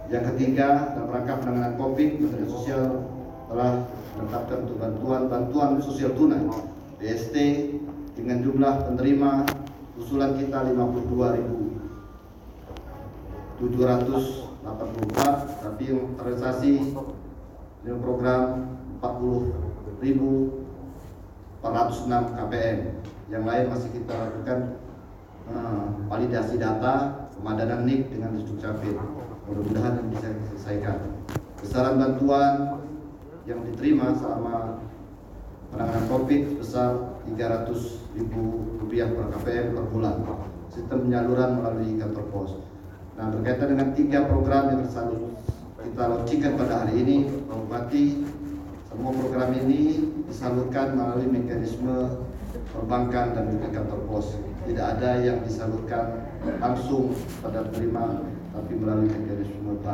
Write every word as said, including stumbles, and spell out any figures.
Yang ketiga, dalam rangka penanganan COVID, Menteri Sosial telah menetapkan untuk bantuan bantuan sosial tunai B S T dengan jumlah penerima usulan kita lima puluh dua ribu tujuh ratus delapan puluh empat, tapi yang terrealisasi dengan program empat puluh ribu empat ratus enam K P M. Yang lain masih kita lakukan uh, validasi data, pemadanan N I K dengan Dukcapil. Mudah-mudahan ini bisa diselesaikan. Besaran bantuan yang diterima selama penanganan COVID sebesar tiga ratus ribu rupiah per K P M per bulan. Sistem penyaluran melalui kantor pos. Nah, berkaitan dengan tiga program yang selalu kita launchingkan pada hari ini, Pak Bupati, semua program ini disalurkan melalui mekanisme perbankan dan juga kantor pos. Tidak ada yang disalurkan langsung pada penerima, tapi melalui mekanisme bank.